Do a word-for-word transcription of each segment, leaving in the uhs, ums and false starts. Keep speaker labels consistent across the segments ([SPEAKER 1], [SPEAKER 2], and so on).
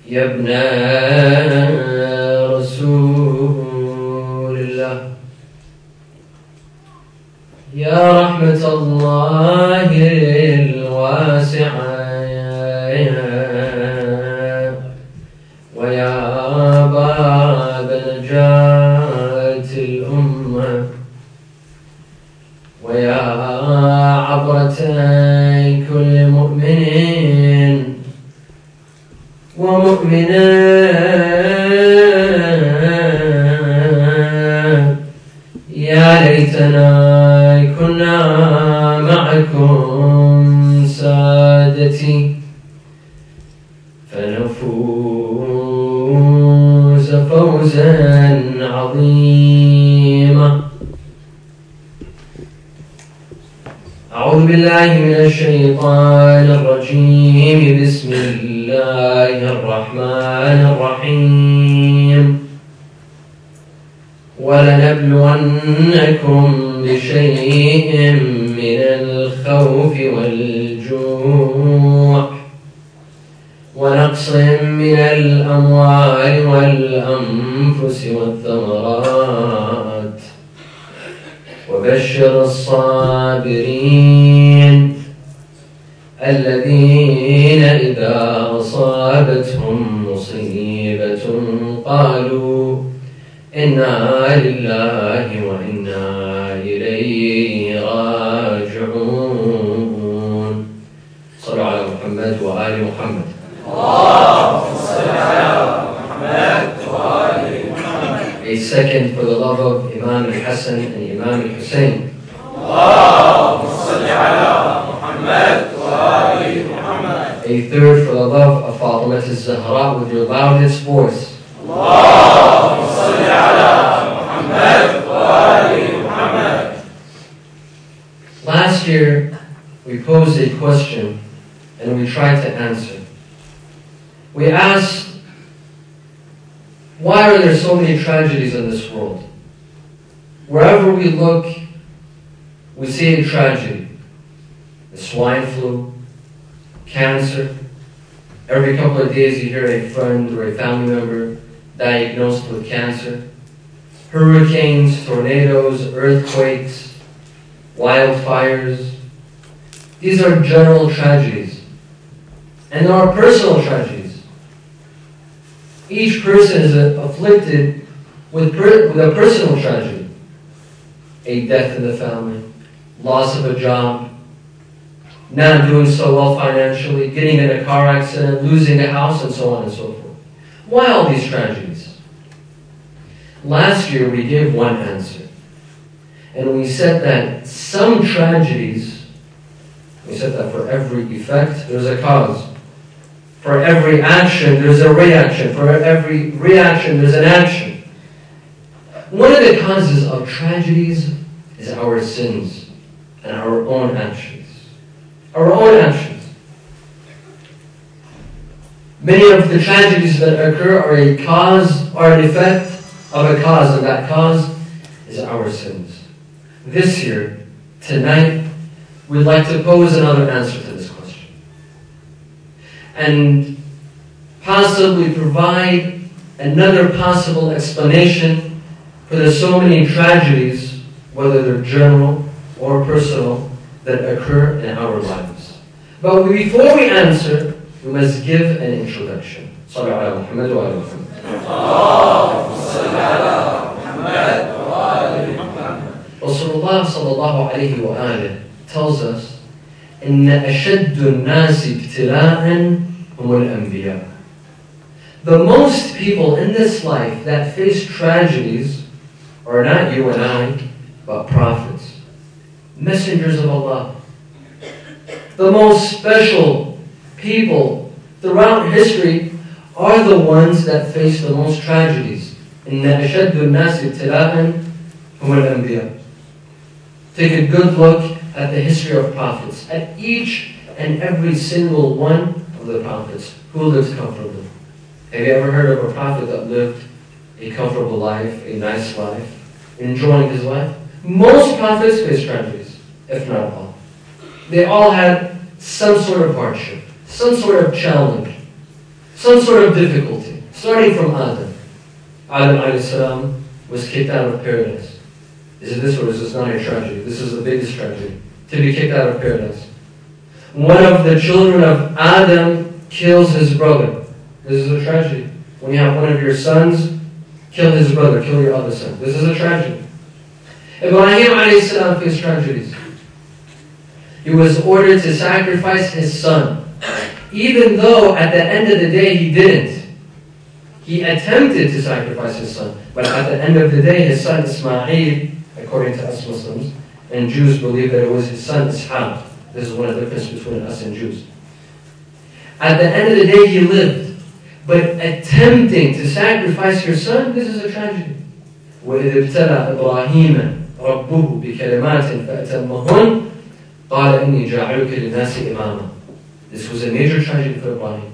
[SPEAKER 1] يا ابن رسول الله يا رحمة الله الواسعة ويا باب نجاة الأمة ويا عبرة كل مؤمن ومؤمنة يا ليتنا كنا معكم سادتي فنفوز فوزا عظيما. أعوذ بالله من الشيطان الرجيم. بسم الله الرحمن الرحيم. ولنبلونكم بشيء من الخوف والجوع ونقص من الأموال والأنفس والثمرات وبشر الصابرين الذين إذا أصابتهم مصيبة قالوا إنا لله وإنا إليه راجعون. صلوا على محمد وآل محمد. اللهم صل على محمد وآل محمد. A second for the love of Imam al-Hassan and Imam al-Hussein. اللهم صل على محمد وآل محمد. A third for the love of Fatima al-Zahra with your loudest voice. اللهم صل على محمد وآل محمد. Last year we posed a question and we tried to answer. We asked, why are there so many tragedies in this world? Wherever we look, we see a tragedy. The swine flu, cancer. Every couple of days you hear a friend or a family member diagnosed with cancer. Hurricanes, tornadoes, earthquakes, wildfires. These are general tragedies. And there are personal tragedies. Each person is afflicted with, per- with a personal tragedy. A death in the family, loss of a job, not doing so well financially, getting in a car accident, losing a house, and so on and so forth. Why all these tragedies? Last year we gave one answer. And we said that some tragedies, we said that for every effect, there's a cause. For every action, there's a reaction. For every reaction, there's an action. One of the causes of tragedies is our sins and our own actions. Our own actions. Many of the tragedies that occur are a cause or an effect of a cause, and that cause is our sins. This year, tonight, we'd like to pose another answer to this question. And possibly provide another possible explanation for the so many tragedies, whether they're general or personal, that occur in our lives. But before we answer, we must give an introduction. Sallu ala Muhammad wa ala Muhammad. Rasulullah sallallahu alayhi wa alayhi tells us, إن أشد الناس ابتلاءً هم الأنبياء. The most people in this life that face tragedies are not you and I, but prophets, messengers of Allah. The most special people throughout history are the ones that face the most tragedies. إن أشد الناس ابتلاءً هم الأنبياء. Take a good look at the history of prophets, at each and every single one of the prophets who lived comfortably. Have you ever heard of a prophet that lived a comfortable life, a nice life, enjoying his life? Most prophets faced tragedies, if not all. They all had some sort of hardship, some sort of challenge, some sort of difficulty, starting from Adam. Adam alayhi salam was kicked out of paradise. Is it this or is this not a tragedy? This is the biggest tragedy, to be kicked out of paradise. One of the children of Adam kills his brother. This is a tragedy. When you have one of your sons kill his brother, kill your other son. This is a tragedy. Ibrahim alayhi salam faced tragedies. He was ordered to sacrifice his son, even though at the end of the day he didn't. He attempted to sacrifice his son, but at the end of the day his son Ismail, according to us Muslims, and Jews believe that it was his son Ishaq. This is one of the differences between us and Jews. At the end of the day he lived, but attempting to sacrifice your son, this is a tragedy. وَإِذِ ابْتَلَى إِبْرَاهِيمَ رَبُّهُ بِكَلِمَاتٍ فَأَتَمَّهُنَّ قَالَ إِنِّي جَاعِلُكَ لِلنَّاسِ إِمَامًا. This was a major tragedy for Ibrahim.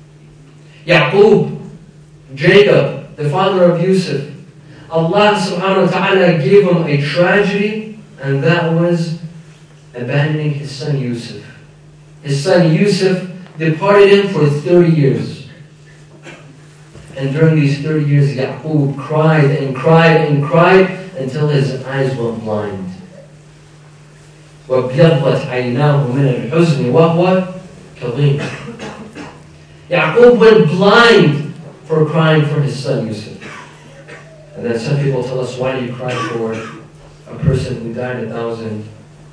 [SPEAKER 1] Yaqub, Jacob, the father of Yusuf, Allah subhanahu wa ta'ala gave him a tragedy, and that was abandoning his son Yusuf. His son Yusuf departed him for thirty years. And during these thirty years, Yaqub cried and cried and cried until his eyes went blind. وَابْيَضَّتْ عَيْنَاهُ مِنَ الْحُزْنِ وَهُوَ كَظِيمٌ. Yaqub went blind for crying for his son Yusuf. And then some people tell us, why do you cry for a person who died a thousand,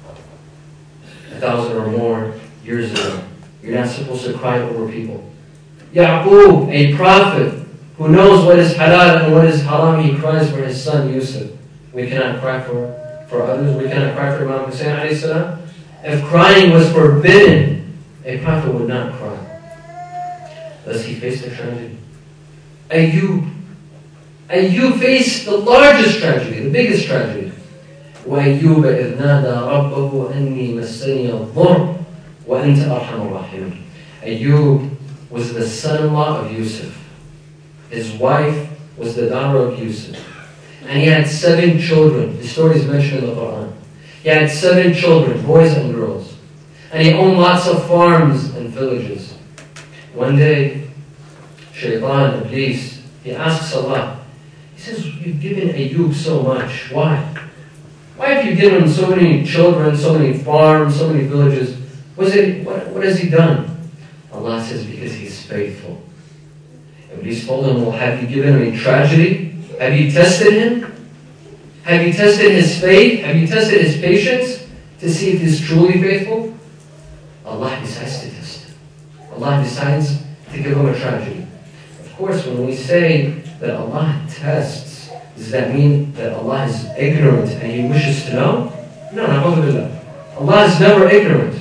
[SPEAKER 1] a thousand or more years ago? You're not supposed to cry over people. Yaqub, a prophet who knows what is halal and what is haram, he cries for his son Yusuf. We cannot cry for, for others. We cannot cry for Imam Hussein alayhi salam. If crying was forbidden, a prophet would not cry. Thus he faced a tragedy. Ayyub. Ayyub faced the largest tragedy, the biggest tragedy. وَأَيُّوبَ إِذْ نَادَى رَبَّهُ أَنِّي مَسَّنِيَ الضُّرُّ وَأَنْتَ أَرْحَمُ الرَّاحِمِينَ. Ayyub was the son-in-law of Yusuf. His wife was the daughter of Yusuf. And he had seven children. The story is mentioned in the Quran. He had seven children, boys and girls. And he owned lots of farms and villages. One day, Shaitan, Iblis, he asks Allah, he says, you've given Ayyub so much. Why? Why have you given him so many children, so many farms, so many villages? Was it, what, what has he done? Allah says, because he's faithful. Iblis told him, well, have you given him a tragedy? Have you tested him? Have you tested his faith? Have you tested his patience to see if he's truly faithful? Allah decides to test him. Allah decides to give him a tragedy. Of course, when we say that Allah tests, does that mean that Allah is ignorant and He wishes to know? No, no, Allah is never ignorant.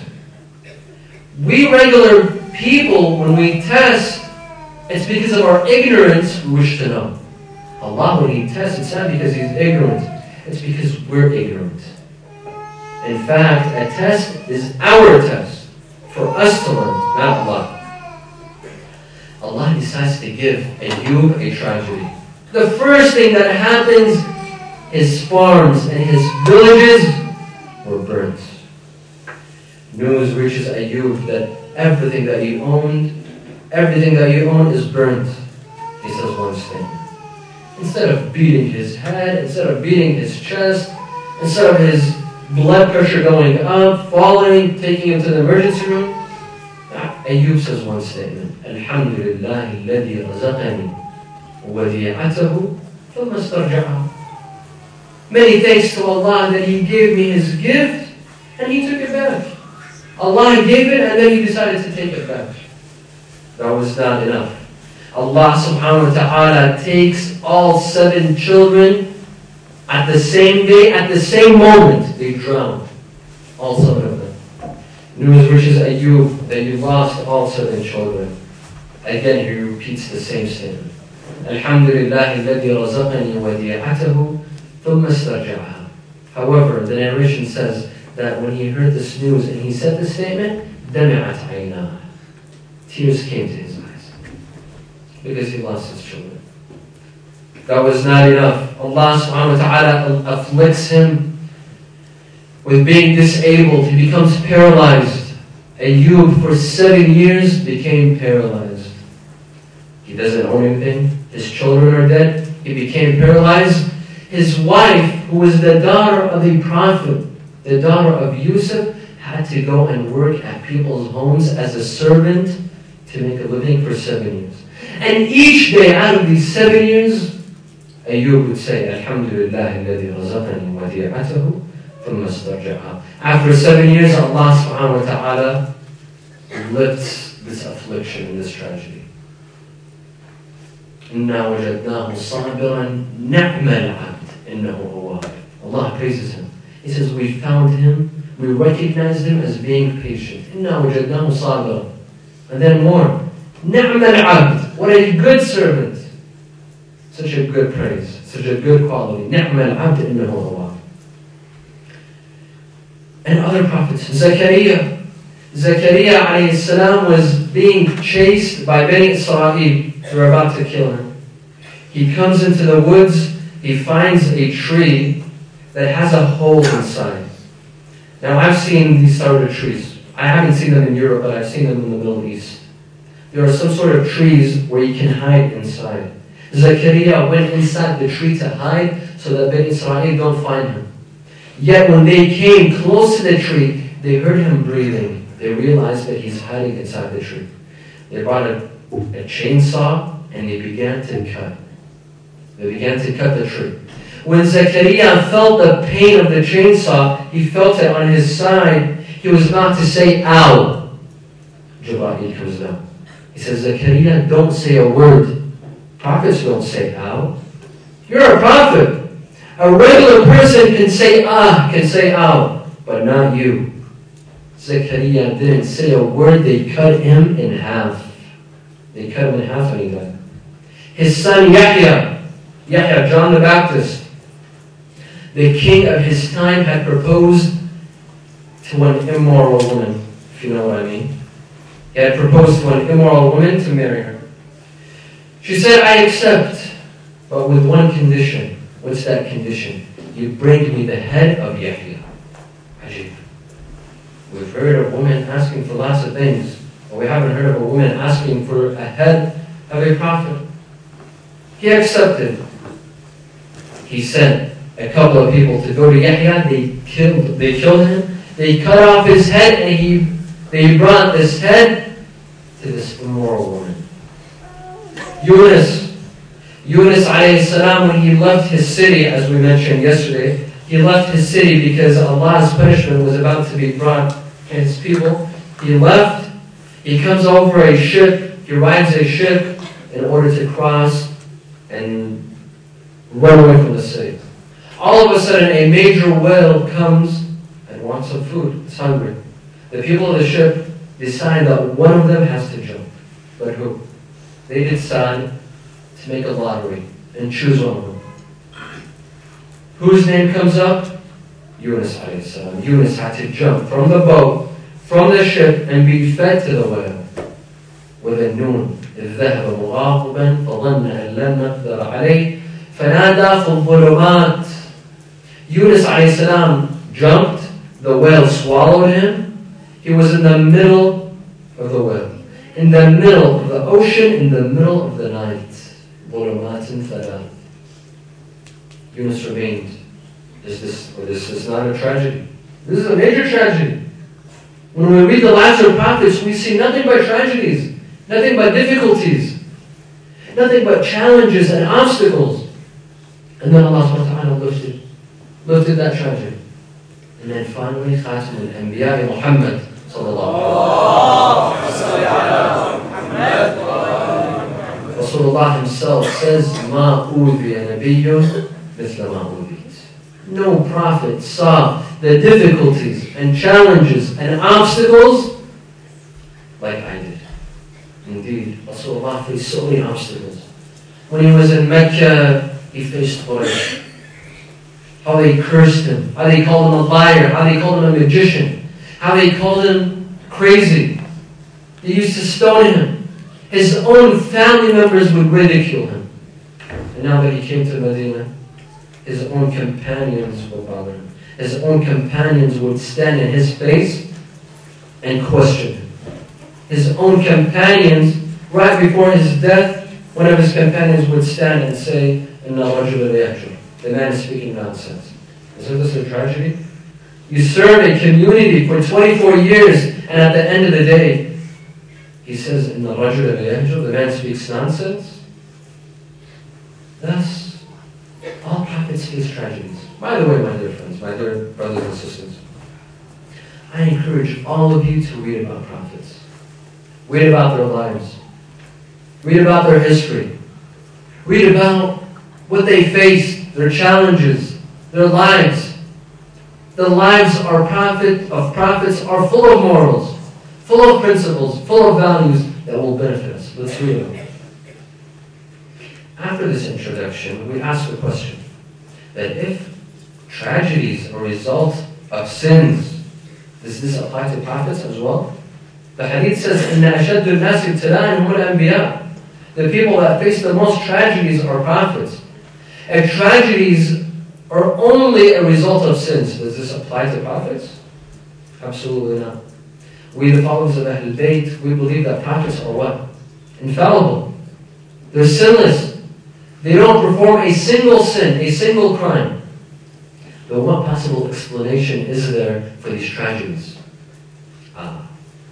[SPEAKER 1] We regular people, when we test, it's because of our ignorance we wish to know. Allah, when He tests, it's not because He's ignorant. It's because we're ignorant. In fact, a test is our test for us to learn, not Allah. Allah decides to give Ayyub a tragedy. The first thing that happens, his farms and his villages were burnt. News reaches Ayyub that everything that he owned, everything that he owned is burnt. He says one statement. Instead of beating his head, instead of beating his chest, instead of his blood pressure going up, falling, taking him to the emergency room, Ayyub says one statement. Alhamdulillah alladhi razaqani wadi'atahu thumma istarja'ahu. Many thanks to Allah that He gave me His gift and He took it back. Allah gave it and then He decided to take it back. That was not enough. Allah subhanahu wa ta'ala takes all seven children at the same day, at the same moment, they drown. All seven of them. News reaches Ayyub that you lost all seven children. Again, he repeats the same statement. Alhamdulillah alladhi razaqani wadi'atahu thumma istarja'aha. However, the narration says that when he heard this news and he said the statement, dami'at aynah. Tears came to his eyes because he lost his children. That was not enough. Allah subhanahu wa ta'ala afflicts him with being disabled. He becomes paralyzed. Ayyub for seven years became paralyzed. He doesn't own anything. His children are dead. He became paralyzed. His wife, who was the daughter of a prophet, the daughter of Yusuf, had to go and work at people's homes as a servant to make a living for seven years. And each day out of these seven years, Ayyub would say, Alhamdulillah alladhi razaqani wadi'atahu thumma istarja'a. After seven years, Allah subhanahu wa ta'ala lifts this affliction and this tragedy. إِنَّا وَجَدْنَاهُ صَابِرًا نِعْمَ الْعَبْدِ إِنَّهُ أَوَّابٌ. Allah praises him. He says, we found him, we recognized him as being patient. إِنَّا وَجَدْنَاهُ صَابِرًا. And then more. نِعْمَ الْعَبْدِ. What a good servant. Such a good praise. Such a good quality. نِعْمَ الْعَبْدِ إِنَّهُ أَوَّابٌ. And other prophets. Zakaria. Zakaria alayhi salam was being chased by Bani Israel. They were about to kill him. He comes into the woods. He finds a tree that has a hole inside. Now I've seen these sort of trees. I haven't seen them in Europe, but I've seen them in the Middle East. There are some sort of trees where you can hide inside. Zakaria went inside the tree to hide so that Bani Israel don't find him. Yet when they came close to the tree, they heard him breathing. They realized that he's hiding inside the tree. They brought a, a chainsaw and they began to cut. They began to cut the tree. When Zakaria felt the pain of the chainsaw, he felt it on his side. He was about to say, ow. Jibreel comes down. He says, Zakaria, don't say a word. Prophets don't say ow. You're a prophet. A regular person can say ah, can say ow, but not you. Zakaria didn't say a word. They cut him in half. They cut him in half and he died. His son Yahya, Yahya, John the Baptist, the king of his time, had proposed to an immoral woman, if you know what I mean. He had proposed to an immoral woman to marry her. She said, I accept, but with one condition. What's that condition? You bring me the head of Yahya. Ajib. We've heard of women asking for lots of things, but we haven't heard of a woman asking for a head of a prophet. He accepted. He sent a couple of people to go to Yahya. They killed, they killed him. They cut off his head, and he, they brought this head to this immoral woman. Yunus. Yunus alayhi salam, when he left his city, as we mentioned yesterday, he left his city because Allah's punishment was about to be brought against his people. He left. He comes over a ship. He rides a ship in order to cross and run away from the city. All of a sudden, a major whale comes and wants some food. It's hungry. The people of the ship decide that one of them has to jump. But who? They decide to make a lottery and choose one of them. Whose name comes up? Yunus alayhi salam. Yunus had to jump from the boat, from the ship, and be fed to the whale. With a noon. إذ ذهب مغاضبا فظن أن لن نقدر عليه فنادى في الظلمات. Yunus alayhi salam jumped. The whale swallowed him. He was in the middle of the whale. In the middle of the ocean, in the middle of the night. ظلمات ثلاث. Yunus remained. Is this, or this is not a tragedy. This is a major tragedy. When we read the lives of prophets, we see nothing but tragedies, nothing but difficulties, nothing but challenges and obstacles. And then Allah subhanahu wa ta'ala lifted, lifted that tragedy. And then finally, Khatim al-Anbiya Muhammad sallallahu alayhi wa sallam. Rasulullah himself says, مَا أُوذِيَ نَبِيٌّ مِثْلَ مَا أُوذِيتَ. No prophet saw the difficulties and challenges and obstacles like I did. Indeed, Rasulullah faced so many obstacles. When he was in Mecca, he faced Quraysh. How they cursed him, how they called him a liar, how they called him a magician, how they called him crazy. They used to stone him. His own family members would ridicule him. And now that he came to Medina, his own companions would bother him. His own companions would stand in his face and question him. His own companions, right before his death, one of his companions would stand and say, إِنَّ الرَّجُلَ لَيَحْجُرُ. The man is speaking nonsense. Isn't this a tragedy? You serve a community for twenty-four years, and at the end of the day, he says, إِنَّ الرَّجُلَ لَيَحْجُرُ. The man speaks nonsense. Thus, all prophets face tragedies. By the way, my dear friends, my dear brothers and sisters, I encourage all of you to read about prophets. Read about their lives. Read about their history. Read about what they faced, their challenges, their lives. The lives are prophet, of prophets are full of morals, full of principles, full of values that will benefit us. Let's read them. After this introduction, we ask the question that if tragedies are a result of sins, does this apply to prophets as well? The hadith says, إِنَّ أَشَدُّ النَّاسِ ابْتِلَاءً هُمُ الْأَنْبِيَاءُ. The people that face the most tragedies are prophets. If tragedies are only a result of sins, does this apply to prophets? Absolutely not. We, the followers of Ahlul Bayt, we believe that prophets are what? Infallible. They're sinless. They don't perform a single sin, a single crime. But what possible explanation is there for these tragedies? Ah.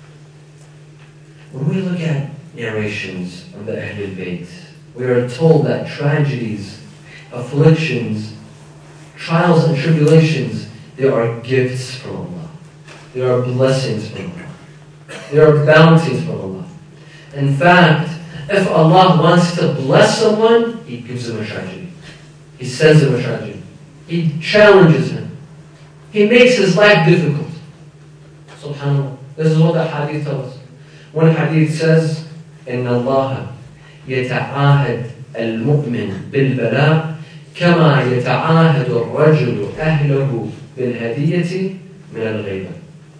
[SPEAKER 1] When we look at narrations of the Ahlul Bayt, we are told that tragedies, afflictions, trials and tribulations, they are gifts from Allah. They are blessings from Allah. They are bounties from Allah. In fact, if Allah wants to bless someone, He gives him a tragedy. He sends him a tragedy. He challenges him. He makes his life difficult. SubhanAllah. This is what the hadith tells us. One hadith says, إِنَّ اللَّهَ يَتَعَاهَدْ الْمُؤْمِنِ بِالْبَلَاءِ كَمَا يَتَعَاهَدُ الرَّجُلُ أَهْلَهُ بِالْهَدِيَّةِ مِنَ الْغَيْبَةِ.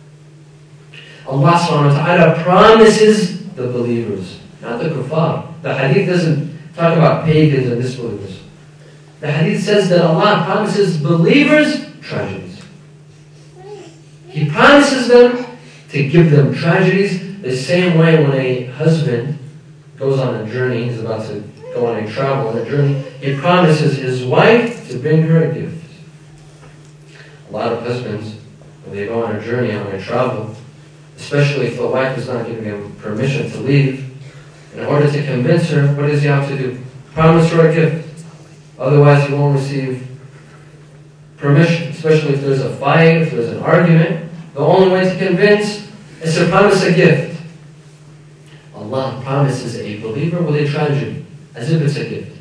[SPEAKER 1] Allah subhanahu wa ta'ala promises the believers, not the kuffar. The hadith doesn't talk about pagans and disbelievers. The hadith says that Allah promises believers tragedies. He promises them to give them tragedies the same way when a husband goes on a journey, he's about to go on a travel on a journey, he promises his wife to bring her a gift. A lot of husbands, when they go on a journey, on a travel, especially if the wife is not giving him permission to leave, in order to convince her, what does he have to do? Promise her a gift. Otherwise, he won't receive permission, especially if there's a fight, if there's an argument. The only way to convince is to promise a gift. Allah promises a believer with a tragedy, as if it's a gift.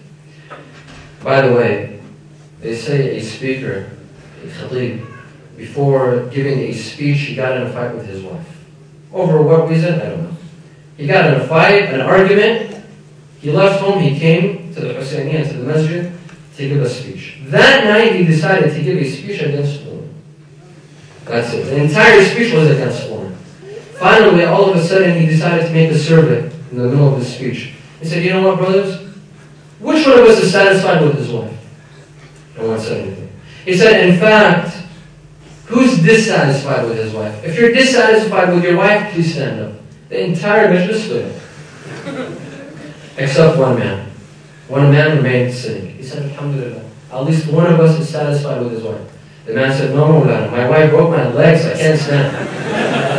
[SPEAKER 1] By the way, they say a speaker, a khatib, before giving a speech, he got in a fight with his wife. Over what reason? I don't know. He got in a fight, an argument. He left home, he came to the Husayniyah, to the masjid, to give a speech. That night, he decided to give a speech against women. That's it. The entire speech was against women. Finally, all of a sudden, he decided to make a survey in the middle of his speech. He said, you know what, brothers? Which one of us is satisfied with his wife? No one said anything. He said, in fact, who's dissatisfied with his wife? If you're dissatisfied with your wife, please stand up. The entire majlis stood up. Except one man. One man remained sitting. He said, Alhamdulillah, at least one of us is satisfied with his wife. The man said, no, Mawlana, my wife broke my legs, I can't stand.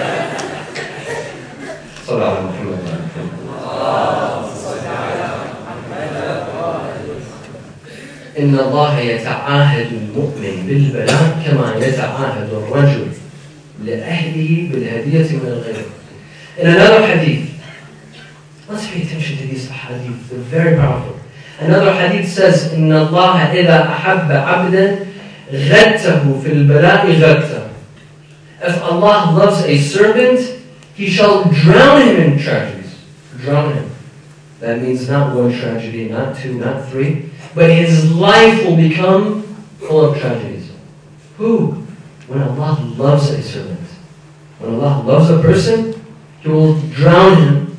[SPEAKER 1] إن الله يتعاهد المؤمن بالبلاء كما يتعاهد الرجل لأهله بالهدية من الغيب. In another hadith, let's pay attention to these hadith, they're very powerful. Another hadith says, إن الله إذا أحب عبدا غته في البلاء غته. If Allah loves a servant, He shall drown him in tragedies. Drown him. That means not one tragedy, not two, not three, but his life will become full of tragedies. Who? When Allah loves a servant. When Allah loves a person, He will drown him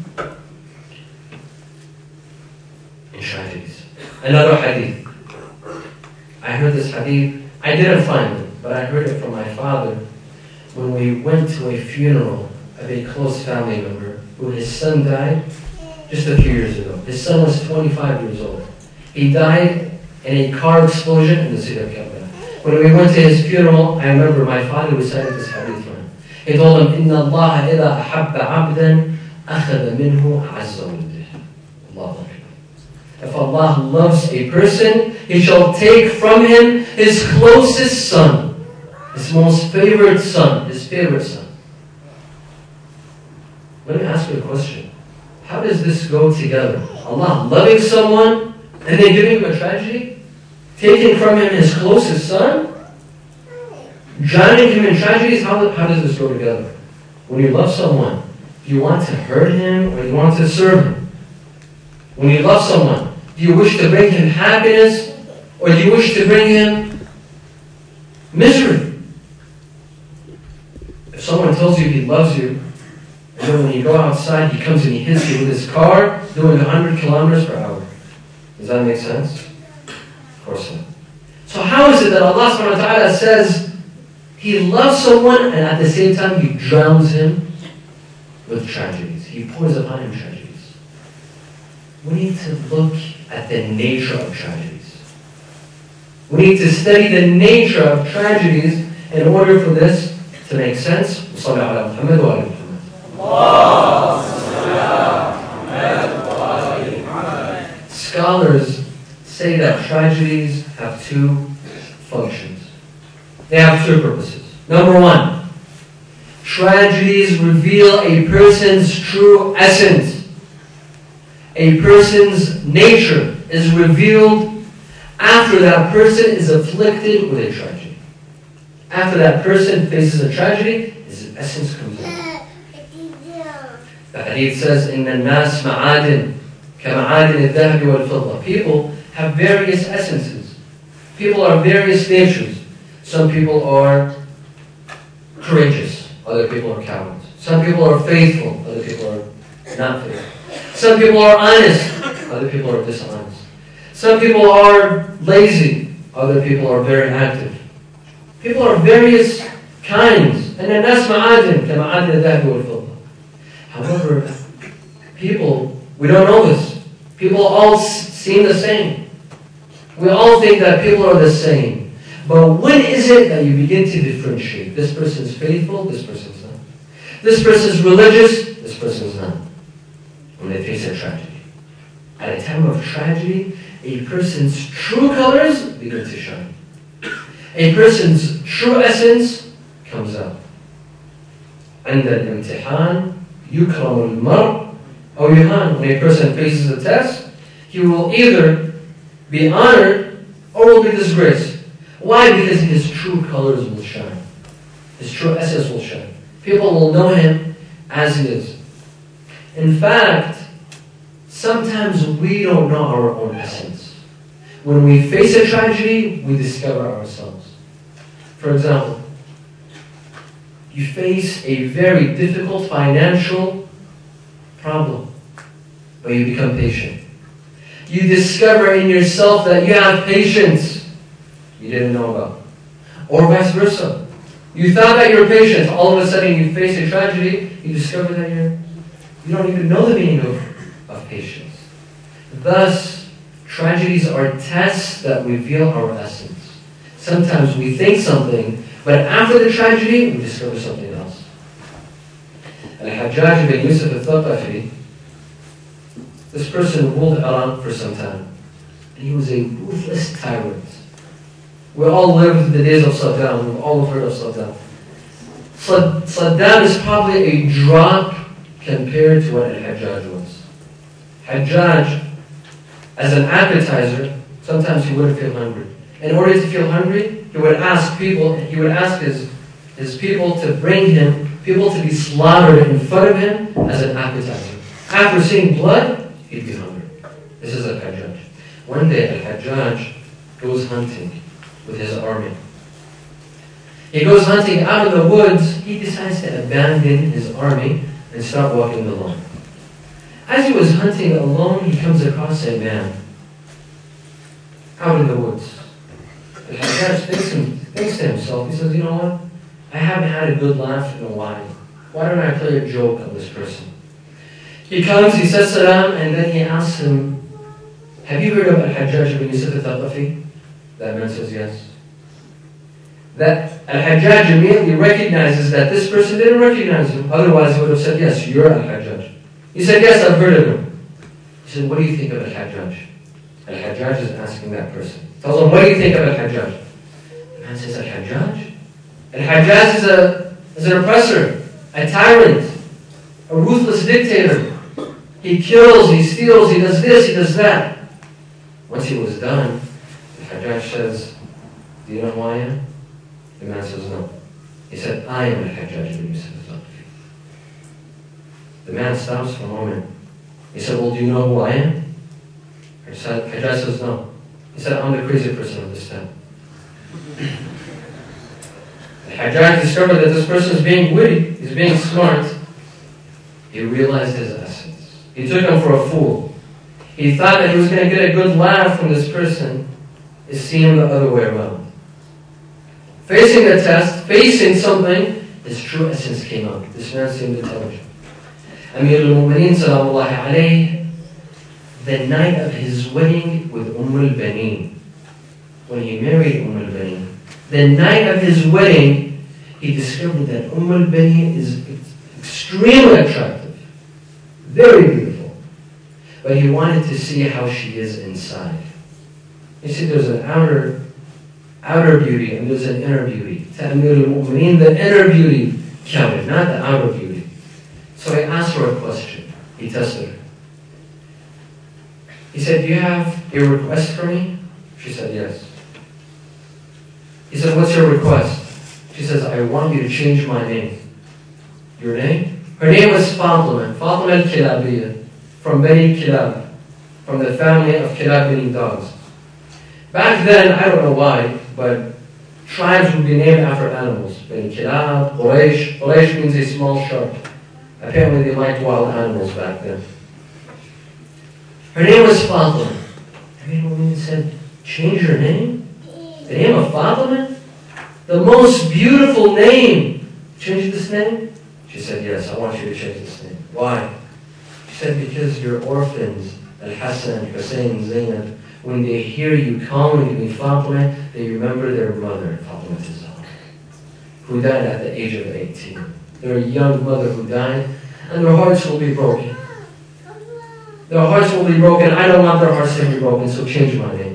[SPEAKER 1] in tragedies. Another hadith. I heard this hadith. I didn't find it, but I heard it from my father when we went to a funeral of a close family member who his son died. just a few years ago. His son was twenty-five years old. He died in a car explosion in the city of Karbala. When we went to his funeral, I remember my father recited this hadith for him. He told him, إِنَّ اللَّهَ إِذَا أَحَبَّ عَبْدًا أَخَذَ مِنْهُ أَعَزَّ وَلِدِهِ. Allahu Akbar. If Allah loves a person, He shall take from him his closest son, his most favorite son, his favorite son. Let me ask you a question. How does this go together? Allah loving someone and then giving him a tragedy? Taking from him his closest son? Drowning him in tragedies? How, how does this go together? When you love someone, do you want to hurt him or do you want to serve him? When you love someone, do you wish to bring him happiness or do you wish to bring him misery? If someone tells you he loves you, and then when you go outside, he comes and he hits you with his car doing one hundred kilometers per hour. Does that make sense? Of course not. So how is it that Allah subhanahu wa ta'ala says He loves someone and at the same time He drowns him with tragedies? He pours upon him tragedies. We need to look at the nature of tragedies. We need to study the nature of tragedies in order for this to make sense. Scholars say that tragedies have two functions. They have two purposes. Number one, tragedies reveal a person's true essence. A person's nature is revealed after that person is afflicted with a tragedy. After that person faces a tragedy, his essence comes out. The hadith says, إِنَّ النَّاسِ مَعَادٍ كَمَعَادٍ الذَّهَبِ وَالْفِضَّةِ. People have various essences. People are various natures. Some people are courageous. Other people are cowards. Some people are faithful. Other people are not faithful. Some people are honest. Other people are dishonest. Some people are lazy. Other people are very active. People are various kinds. And الناس معادن كمعادن الذهب والفضة. However, people, we don't know this. People all seem the same. We all think that people are the same. But when is it that you begin to differentiate? This person's faithful, this person's not. This person's religious, this person's not. When they face a tragedy. At a time of tragedy, a person's true colors begin to shine. A person's true essence comes out. عند الامتحان يكرم المرء أو يهان. When a person faces a test, he will either be honored or will be disgraced. Why? Because his true colors will shine. His true essence will shine. People will know him as he is. In fact, sometimes we don't know our own essence. When we face a tragedy, we discover ourselves. For example, you face a very difficult financial problem, but you become patient. You discover in yourself that you have patience you didn't know about. Or vice versa. You thought that you were patient, all of a sudden you face a tragedy, you discover that you're, you don't even know the meaning of, of patience. Thus, tragedies are tests that reveal our essence. Sometimes we think something, but after the tragedy, we discover something else. Al-Hajjaj bin Yusuf al-Thaqafi, this person ruled Iran for some time. And he was a ruthless tyrant. We all lived the days of Saddam. We've all heard of Saddam. Saddam is probably a drop compared to what Al-Hajjaj was. Hajjaj, as an appetizer, sometimes he wouldn't feel hungry. In order to feel hungry, he would ask people, he would ask his, his people to bring him, people to be slaughtered in front of him as an appetizer. After seeing blood, he'd be hungry. This is Al-Hajjaj. One day, Al-Hajjaj goes hunting with his army. He goes hunting out of the woods. He decides to abandon his army and start walking alone. As he was hunting alone, he comes across a man out in the woods. The Hajjaj thinks, him, thinks to himself, he says, you know what? I haven't had a good laugh in a while. Why don't I play a joke on this person? He comes, he says salam, and then he asks him, have you heard of Al-Hajjaj ibn Yusuf al-Thaqafi? That man says yes. That Al-Hajjaj immediately recognizes that this person didn't recognize him. Otherwise he would have said, yes, you're Al-Hajjaj. He said, yes, I've heard of him. He said, what do you think of Al-Hajjaj? Al-Hajjaj is asking that person. Tells him, what do you think of Al-Hajjaj? The man says, Al-Hajjaj? Al-Hajjaj is, a, is an oppressor, a tyrant, a ruthless dictator. He kills, he steals, he does this, he does that. Once he was done, the Hajjaj says, do you know who I am? The man says, no. He said, I am Al-Hajjaj ibn Yusuf al-Thaqafi. The man stops for a moment. He said, well, do you know who I am? The Hajjaj says, no. He said, I'm the crazy person of this town. The Hajjaj discovered that this person is being witty, he's being smart. He realized his essence. He took him for a fool. He thought that he was going to get a good laugh from this person. It seemed the other way around. Facing the test, facing something, his true essence came out. This man seemed intelligent. Amir al-Mu'mineen sallallahu alayhi, the night of his wedding with Umm al-Baneen, when he married Umm al-Baneen, the night of his wedding, he discovered that Umm al-Baneen is extremely attractive, very beautiful, but he wanted to see how she is inside. You see, there's an outer, outer beauty and there's an inner beauty. To Amir al-Mu'mineen, the inner beauty counted, not the outer beauty. So he asked her a question. He tested her. He said, do you have a request for me? She said, yes. He said, what's your request? She says, I want you to change my name. Your name? Her name was Fatima, Fatima al-Kilabiyya, from Bani Kilab, from the family of Kilab meaning dogs. Back then, I don't know why, but tribes would be named after animals. Bani Kilab, Quraysh. Quraysh means a small shark. Apparently they liked wild animals back then. Her name was Fatima. Everyone said, change your name? The name of Fatima? The most beautiful name. Change this name? She said, yes, I want you to change this name. Why? She said, because your orphans, Al-Hassan, Hussein, Zainab, when they hear you calling me Fatima, they remember their mother, Fatima al-Zahra, who died at the age of eighteen. Their young mother who died, and their hearts will be broken. Their hearts will be broken. I don't want their hearts to be broken, so change my name.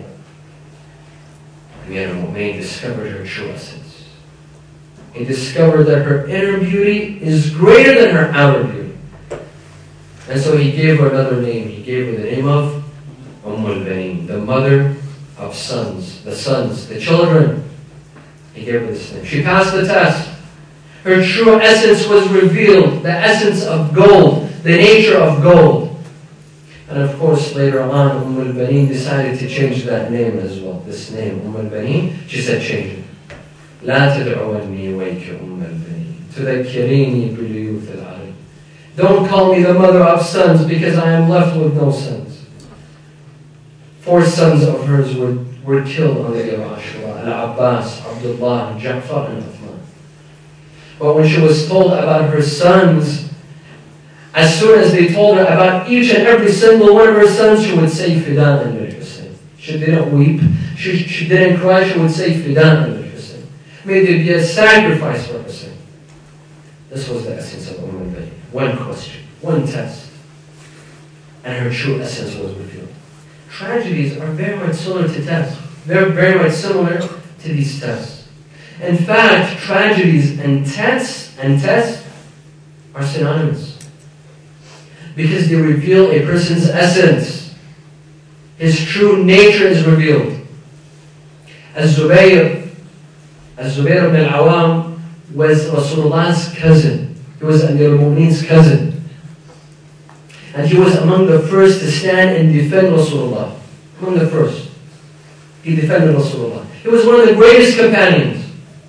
[SPEAKER 1] Amir al-Mu'mineen discovered her true essence. He discovered that her inner beauty is greater than her outer beauty. And so he gave her another name. He gave her the name of Umm al-Baneen, the mother of sons, the sons, the children. He gave her this name. She passed the test. Her true essence was revealed, the essence of gold, the nature of gold. And of course, later on, Umm al-Baneen decided to change that name as well. This name, Umm al-Baneen, she said, change it. لا تدعوني ويك أم البنين تذكريني باليوث العرب. Don't call me the mother of sons, because I am left with no sons. Four sons of hers were, were killed on the day of Ashura. Al-Abbas, Abdullah, Ja'far, and Uthman. But when she was told about her sons, as soon as they told her about each and every single one of her sons, she would say, Fidan al-Hussein. She didn't weep. She, she didn't cry. She would say, Fidan al-Hussein. May there be a sacrifice for Hussein. This was the essence of Umm al-Baneen. One question, one test. And her true essence was revealed. Tragedies are very much similar to tests. They're very much similar to these tests. In fact, tragedies and tests and tests are synonymous. Because they reveal a person's essence. His true nature is revealed. As Zubayr As-Zubayr ibn al-Awam was Rasulullah's cousin. He was Amir al-Mu'mineen's cousin. And he was among the first to stand and defend Rasulullah. Among the first. He defended Rasulullah. He was one of the greatest companions.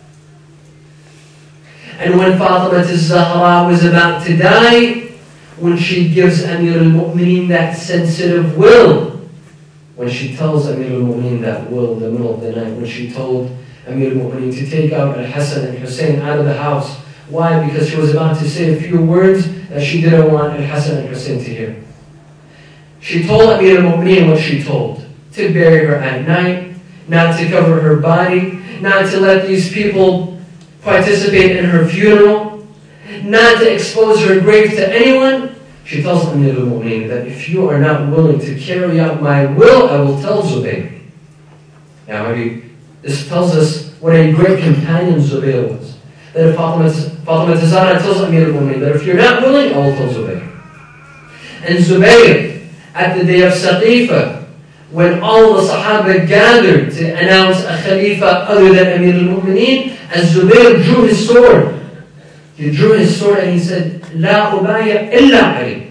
[SPEAKER 1] And when Fatima al-Zahra was about to die, when she gives Amir al-Mu'mineen that sensitive will, when she tells Amir al-Mu'mineen that will in the middle of the night, when she told Amir al-Mu'mineen to take out Al-Hassan and Hussein out of the house Why? Because she was about to say a few words that she didn't want Al-Hassan and Hussein to hear. She told Amir al-Mu'mineen what she told. To bury her at night, not to cover her body, not to let these people participate in her funeral, not to expose her grave to anyone. She tells Amir al-Mu'mineen that if you are not willing to carry out my will, I will tell Zubayr. Now maybe this tells us what a great companion Zubayr was. That if Fatima, Fatima Zahra tells Amir al-Mu'mineen that if you're not willing, I will tell Zubayr. And Zubayr, at the day of Saqifa, when all the Sahaba gathered to announce a Khalifa other than Amir al-Mu'mineen, as Zubayr drew his sword, he drew his sword and he said, لا أبايع إلا علي.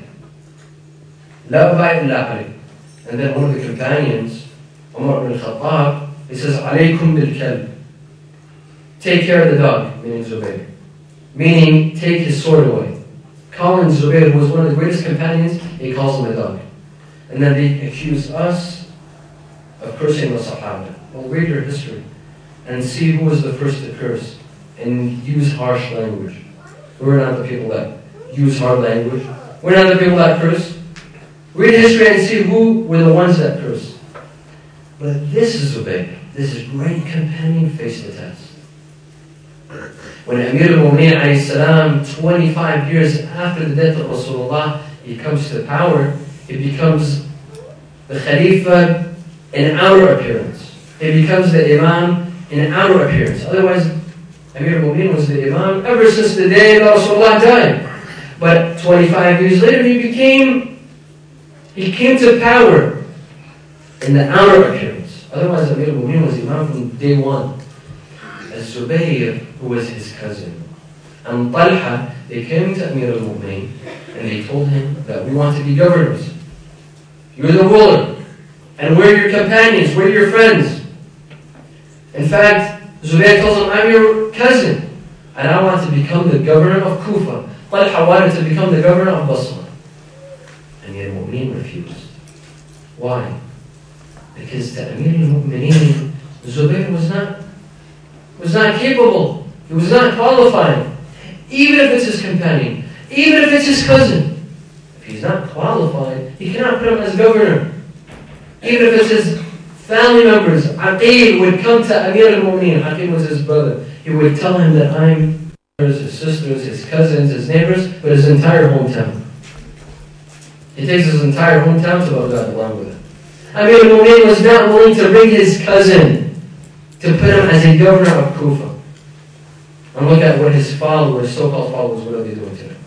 [SPEAKER 1] لا أبايع إلا علي. And then one of the companions, Umar ibn Khattab, he says, عليكم بالكلب. Take care of the dog, meaning Zubayr. Meaning, take his sword away. Calling Zubayr, who was one of the greatest companions, he calls him a dog. And then they accuse us of cursing the Sahaba. Well, read your history and see who was the first to curse and use harsh language. We're not the people that use hard language. We're not the people that curse. Read history and see who were the ones that curse. But this is Zubayr. This is great companion faced the test. When Amir al-Mu'mineen alayhi salam, twenty-five years after the death of Rasulullah, he comes to power, he becomes the Khalifa in outer appearance. He becomes the Imam in outer appearance. Otherwise, Amir al-Mu'mineen was the Imam ever since the day that Rasulullah died. But twenty-five years later, he became, he came to power in the outer appearance. Otherwise, Amir al-Mu'mineen was Imam from day one. As Zubayr, who was his cousin, and Talha, they came to Amir al-Mu'mineen and they told him that we want to be governors. You're the ruler, and we're your companions, we're your friends. In fact, Zubayr tells him, I'm your cousin, and I want to become the governor of Kufa. Talha wanted to become the governor of Basra. Amir al-Mu'mineen refused. Why? Because to Amir al-Mu'mineen, Zubayr was not was not capable. He was not qualified. Even if it's his companion, even if it's his cousin, if he's not qualified, he cannot put him as governor. Even if it's his family members, Aqil would come to Amir al-Mu'mineen. Aqil was his brother. He would tell him that I'm his sisters, his cousins, his neighbors, but his entire hometown. He takes his entire hometown to Baghdad along with him. Amir al-Mu'mineen was not willing to bring his cousin to put him as a governor of Kufa. And look at what his followers, so-called followers, what are they doing today?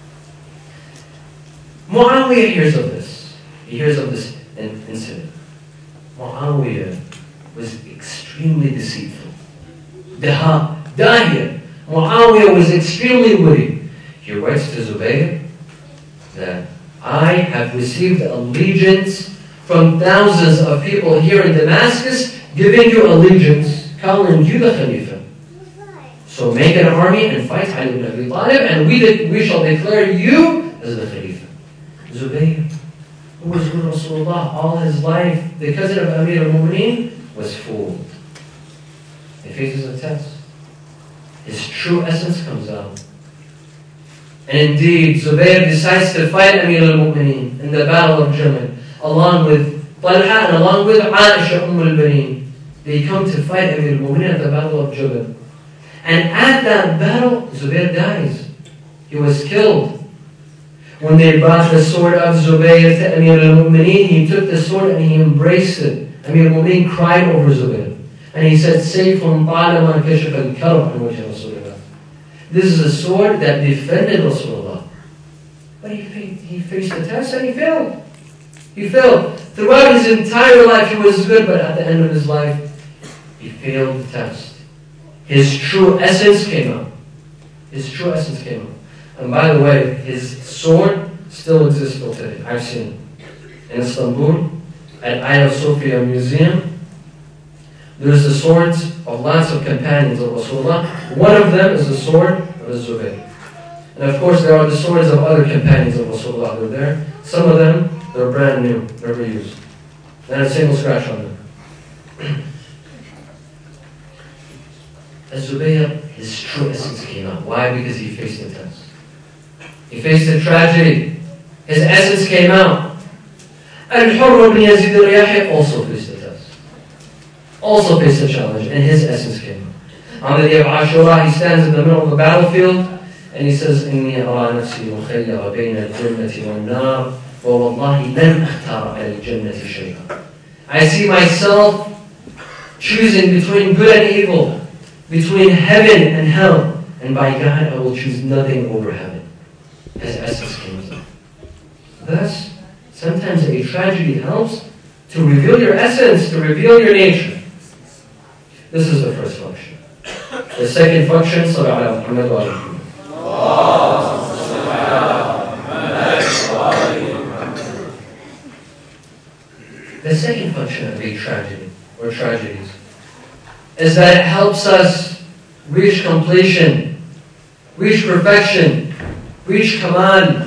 [SPEAKER 1] Muawiyah hears of this. He hears of this incident. Muawiyah was extremely deceitful. Daha, Dahiyah. Muawiyah was extremely witty. He writes to Zubayr that I have received allegiance from thousands of people here in Damascus, giving you allegiance, calling you the Khalifa. So make an army and fight Ali ibn Abi Talib, and we, de- we shall declare you as the Khalifa. Zubayr, who was with Rasulullah all his life, the cousin of Amir al-Mu'mineen, was fooled. He faces a test. His true essence comes out. And indeed, Zubayr decides to fight Amir al-Mu'mineen in the battle of Jamal, along with Talha and along with Aisha Umm al-Baneen. They come to fight Amir al-Mu'mineen at the battle of Jabal. And at that battle, Zubayr dies. He was killed. When they brought the sword of Zubayr to Amir al-Mu'mineen, he took the sword and he embraced it. Amir al-Mu'mineen cried over Zubayr. And he said, Sayfun ta'ala kashaf al-karb an wajh Rasulullah. This is a sword that defended Rasulullah. But he, he faced the test and he failed. He failed. Throughout his entire life he was good, but at the end of his life, he failed the test. His true essence came out. His true essence came out. And by the way, his sword still exists till today. I've seen it. In Istanbul, at Hagia Sophia Museum, there's the swords of lots of companions of Rasulullah. One of them is the sword of Zubayr. And of course, there are the swords of other companions of Rasulullah. They're there. Some of them, they're brand new, never used. Not a single scratch on them. Az-Zubayr, his true essence came out. Why? Because he faced the test. He faced the tragedy. His essence came out. Al-Hurr ibn Yazid al-Riyahi also faced the test. Also faced the challenge, and his essence came out. On the day of Ashura, he stands in the middle of the battlefield, and he says, إِنِّي أَرَى نَفْسِي مُخَيَّرَ بَيْنَ الْجَنَّةِ وَالنَّارِ وَوَاللَّهِ لَنْ أَخْتَارَ عَلَى الْجَنَّةِ شَيْئًا. I see myself choosing between good and evil, between heaven and hell, and by God I will choose nothing over heaven. His essence comes out. Thus, sometimes a tragedy helps to reveal your essence, to reveal your nature. This is the first function. The second function, صلى على محمد وعلى محمد. The second function of a tragedy, or tragedies, is that it helps us reach completion, reach perfection, reach Kamal.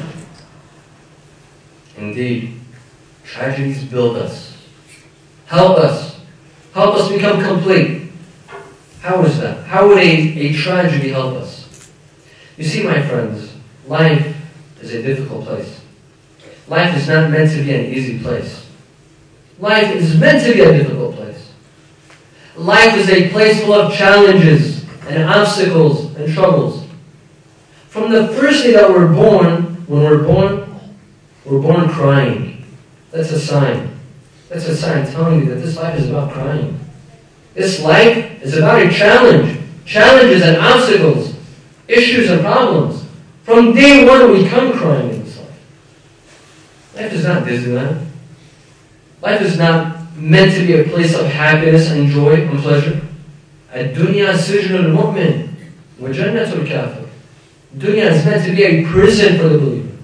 [SPEAKER 1] Indeed, tragedies build us, help us, help us become complete. How is that? How would a, a tragedy help us? You see, my friends, life is a difficult place. Life is not meant to be an easy place. Life is meant to be a difficult place. Life is a place full of challenges and obstacles and troubles. From the first day that we're born, when we're born, we're born crying. That's a sign. That's a sign telling you that this life is about crying. This life is about a challenge. Challenges and obstacles, issues and problems. From day one we come crying in this life. Life is not Disneyland. Life is not meant to be a place of happiness and joy and pleasure. Ad-dunya sijnul mu'min wa jannatul kafir. Dunya is meant to be a prison for the believer.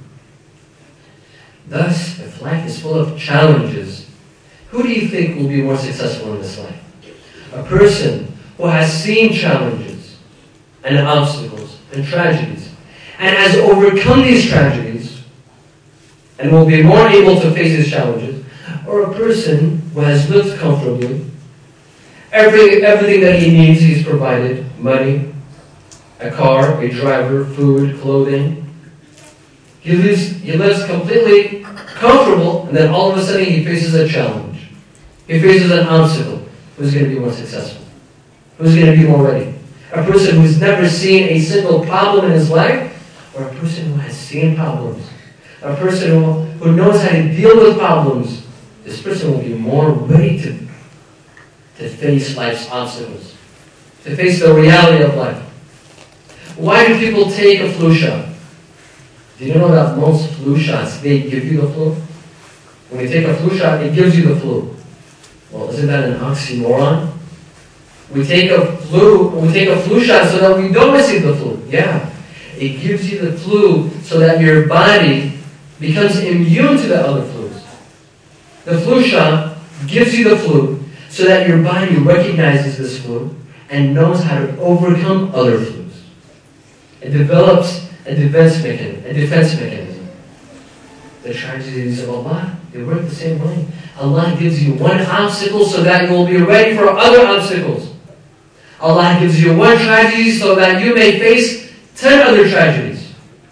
[SPEAKER 1] Thus, if life is full of challenges, who do you think will be more successful in this life? A person who has seen challenges and obstacles and tragedies and has overcome these tragedies and will be more able to face his challenges, or a person who has lived comfortably, every, everything that he needs he's provided, money, a car, a driver, food, clothing. He lives, he lives completely comfortable, and then all of a sudden he faces a challenge. He faces an obstacle. Who's going to be more successful? Who's going to be more ready? A person who's never seen a single problem in his life, or a person who has seen problems? A person who, who knows how to deal with problems. This person will be more ready to, to face life's obstacles, to face the reality of life. Why do people take a flu shot? Do you know that most flu shots, they give you the flu? When you take a flu shot, it gives you the flu. Well, isn't that an oxymoron? We take a flu, we take a flu shot so that we don't receive the flu. Yeah. It gives you the flu so that your body becomes immune to the other flus. The flu shot gives you the flu so that your body recognizes this flu and knows how to overcome other flus. It develops a defense mechanism. A defense mechanism. The tragedies of Allah, they work the same way. Allah gives you one obstacle so that you will be ready for other obstacles. Allah gives you one tragedy so that you may face ten other tragedies.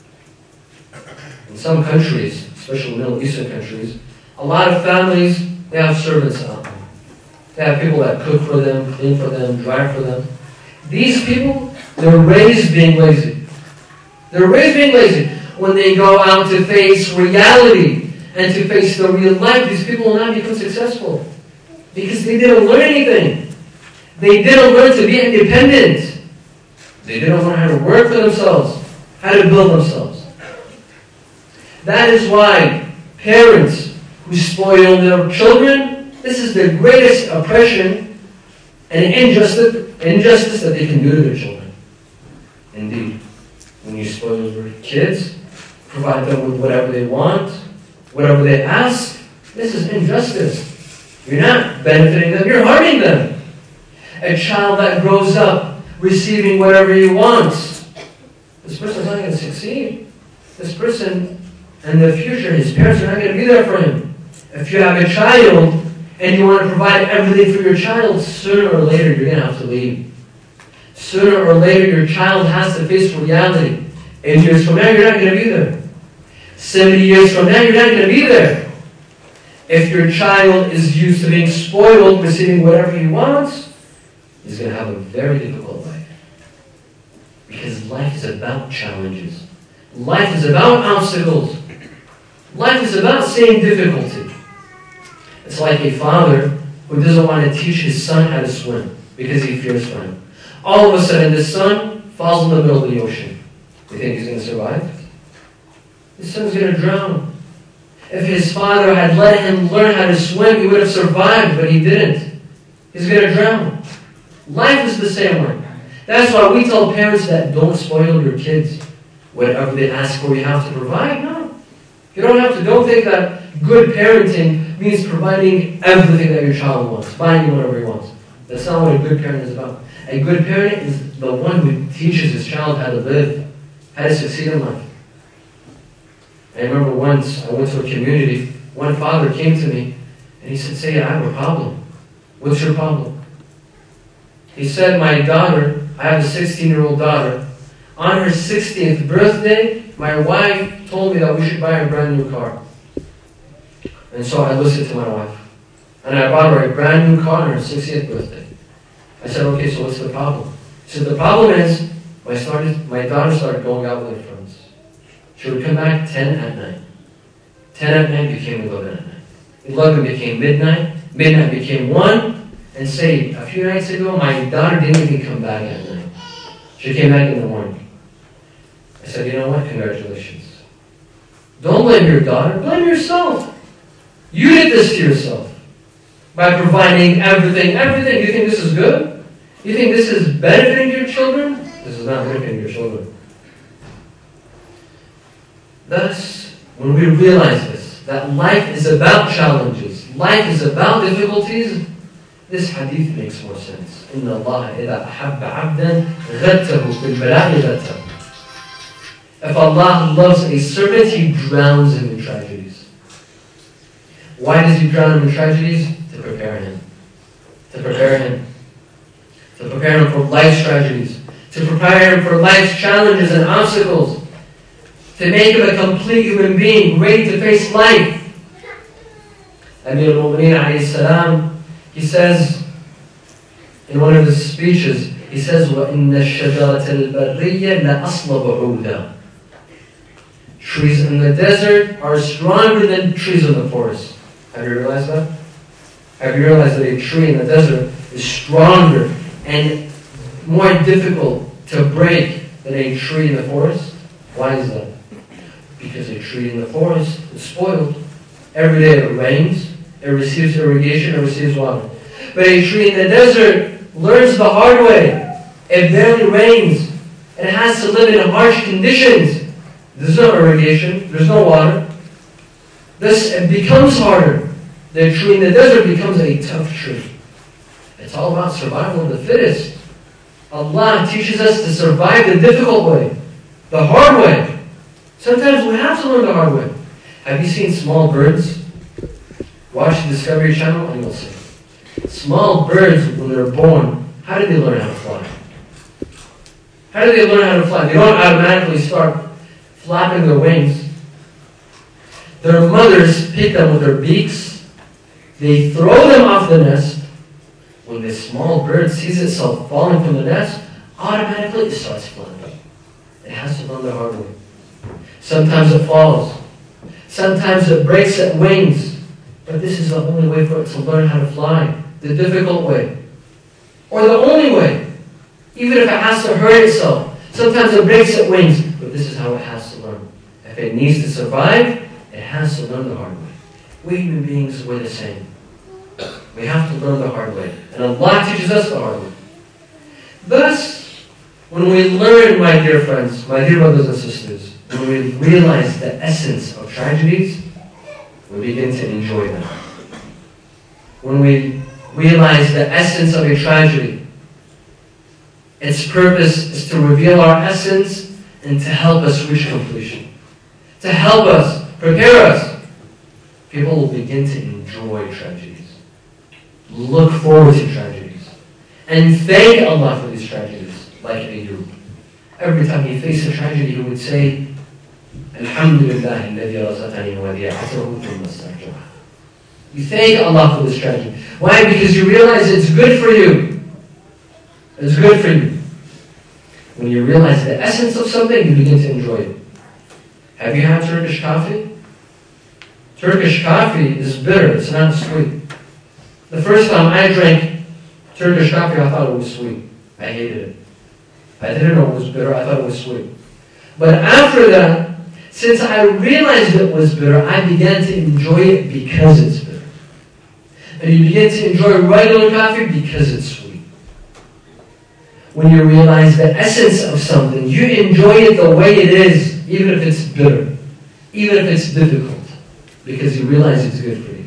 [SPEAKER 1] In some countries, especially Middle Eastern countries, a lot of families, they have servants out there. They have people that cook for them, clean for them, drive for them. These people, they're raised being lazy. They're raised being lazy. When they go out to face reality and to face the real life, these people will not become successful. Because they didn't learn anything. They didn't learn to be independent. They didn't learn how to work for themselves, how to build themselves. That is why parents who spoil their children, this is the greatest oppression and injustice, injustice that they can do to their children. Indeed, when you spoil your kids, provide them with whatever they want, whatever they ask, this is injustice. You're not benefiting them, you're harming them. A child that grows up receiving whatever he wants, this person's not going to succeed. This person, in the future, his parents are not going to be there for him. If you have a child and you want to provide everything for your child, sooner or later you're going to have to leave. Sooner or later, your child has to face reality. Eight years from now, you're not going to be there. Seventy years from now, you're not going to be there. If your child is used to being spoiled, receiving whatever he wants, he's going to have a very difficult life. Because life is about challenges. Life is about obstacles. Life is about seeing difficulty. It's like a father who doesn't want to teach his son how to swim because he fears for him. All of a sudden, the son falls in the middle of the ocean. You think he's going to survive? His son's going to drown. If his father had let him learn how to swim, he would have survived, but he didn't. He's going to drown. Life is the same way. That's why we tell parents that don't spoil your kids. Whatever they ask for, you have to provide. No. You don't have to. Don't think that good parenting means providing everything that your child wants, buying him whatever he wants. That's not what a good parent is about. A good parent is the one who teaches his child how to live, how to succeed in life. I remember once I went to a community, one father came to me and he said, "Say, I have a problem." "What's your problem?" He said, "My daughter, I have a sixteen-year-old daughter. On her sixteenth birthday, my wife told me that we should buy her a brand new car." And so I listened to my wife. And I bought her a brand new car on her sixtieth birthday. I said, "Okay, so what's the problem?" He said, "The problem is, my, started, my daughter started going out with her friends. She would come back ten at night. ten at night became eleven at night. eleven became midnight. Midnight became one. And say, a few nights ago, my daughter didn't even come back at night. She came back in the morning." I said, "You know what? Congratulations. Don't blame your daughter. Blame yourself. You did this to yourself. By providing everything, everything. You think this is good? You think this is benefiting your children? This is not benefiting your children." Thus, when we realize this, that life is about challenges, life is about difficulties, this hadith makes more sense. إِنَّ اللَّهَ إِذَا أَحَبَّ عَبْدًا غَتَّهُ فِي الْبَلَاءِ غَتَّهُ. If Allah loves a servant, He drowns him in tragedies. Why does He drown him in tragedies? To prepare him. To prepare him. To prepare him for life's tragedies. To prepare him for life's challenges and obstacles. To make him a complete human being, ready to face life. Amir al-Mu'mineen alayhi salam, he says, in one of his speeches, he says, وَإِنَّ الشَّجَرَةَ الْبَرِّيَّ لَأَصْلَبُ عُودًا. Trees in the desert are stronger than trees in the forest. Have you realized that? Have you realized that a tree in the desert is stronger and more difficult to break than a tree in the forest? Why is that? Because a tree in the forest is spoiled. Every day it rains, it receives irrigation, it receives water. But a tree in the desert learns the hard way. It barely rains. It has to live in harsh conditions. There's no irrigation, there's no water. Thus it becomes harder. The tree in the desert becomes a tough tree. It's all about survival of the fittest. Allah teaches us to survive the difficult way, the hard way. Sometimes we have to learn the hard way. Have you seen small birds? Watch the Discovery Channel and you'll see. Small birds, when they're born, how do they learn how to fly? How do they learn how to fly? They don't automatically start flapping their wings. Their mothers pick them with their beaks. They throw them off the nest. When the small bird sees itself falling from the nest, automatically it starts flying. It has to learn the hard way. Sometimes it falls. Sometimes it breaks its wings. But this is the only way for it to learn how to fly. The difficult way. Or the only way. Even if it has to hurt itself. Sometimes it breaks its wings. But this is how it has to learn. If it needs to survive, it has to learn the hard way. We human beings, we're the same. We have to learn the hard way. And Allah teaches us the hard way. Thus, when we learn, my dear friends, my dear brothers and sisters, when we realize the essence of tragedies, we begin to enjoy them. When we realize the essence of a tragedy, its purpose is to reveal our essence and to help us reach completion. To help us, prepare us. People will begin to enjoy tragedies. Look forward to tragedies. And thank Allah for these tragedies. like Ayyub. Every time he faced a tragedy, he would say, Alhamdulillah alladhi razaqani wadi'atahu thumma istarja'a. You thank Allah for this tragedy. Why? Because you realize it's good for you. It's good for you. When you realize the essence of something, you begin to enjoy it. Have you had Turkish coffee? Turkish coffee is bitter. It's not sweet. The first time I drank Turkish coffee, I thought it was sweet. I hated it. I didn't know it was bitter. I thought it was sweet. But after that, since I realized it was bitter, I began to enjoy it because it's bitter. And you begin to enjoy regular coffee because it's sweet. When you realize the essence of something, you enjoy it the way it is, even if it's bitter, even if it's difficult, because you realize it's good for you.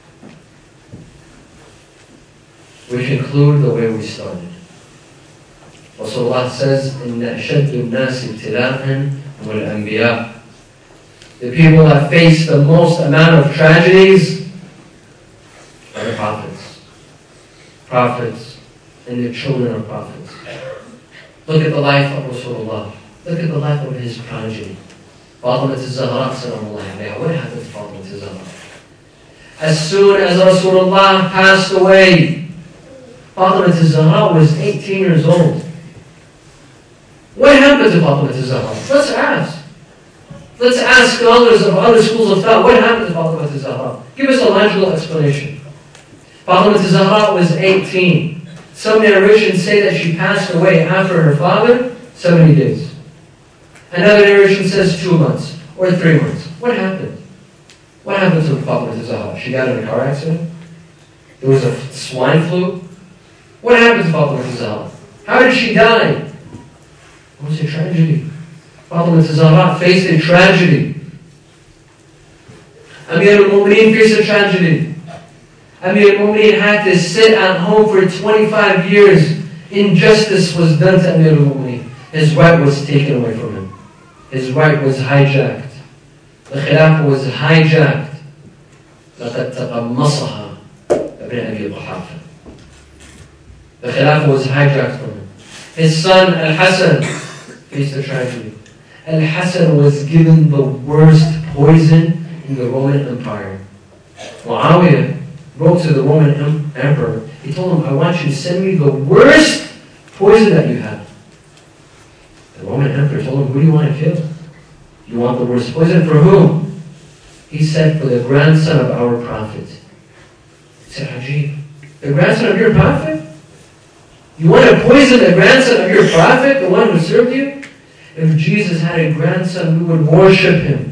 [SPEAKER 1] We conclude the way we started. Rasulullah says, إِنَّ أَشَدُّ النَّاسِ ابْتِلَاءً هُمُ الْأَنْبِيَاءُ. The people that face the most amount of tragedies are the prophets. Prophets and the children of prophets. Look at the life of Rasulullah. Look at the life of his progeny. Fatima al-Zahra, salamullahi alayha. What happened to Fatima al-Zahra? As soon as Rasulullah passed away, Fatima al-Zahra was eighteen years old. What happened to Fatima al-Zahra? Let's ask. Let's ask scholars of other schools of thought, what happened to Fatima al-Zahra? Give us a logical explanation. Fatima al-Zahra was eighteen. Some narrations say that she passed away after her father, seventy days. Another narration says two months or three months. What happened? What happened to Fatima al-Zahra? She got in a car accident? There was a swine flu? What happened to Fatima al-Zahra? How did she die? It was a tragedy. Fatima al-Zahra faced a tragedy. Amir al-Mu'mineen faced a tragedy. Amir al-Mu'mineen had to sit at home for twenty-five years. Injustice was done to Amir al-Mu'mineen. His right was taken away from him. His right was hijacked. The Khilafah was hijacked. لَقَدْ تَقَمَّصَهَا Ibn Abi Quhafa. The Khilafah was hijacked from him. His son Al-Hassan faced a tragedy. Al-Hassan was given the worst poison in the Roman Empire. Muawiyah wrote to the Roman em- emperor. He told him, I want you to send me the worst poison that you have. The Roman emperor told him, who do you want to kill? You want the worst poison? For whom? He said, for the grandson of our prophet. He said, Ajib, the grandson of your prophet? You want to poison the grandson of your prophet, the one who served you? If Jesus had a grandson, we would worship him.